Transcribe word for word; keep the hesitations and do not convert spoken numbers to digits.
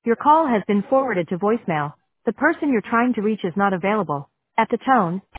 Your call has been forwarded to voicemail. The person you're trying to reach is not available. At the tone,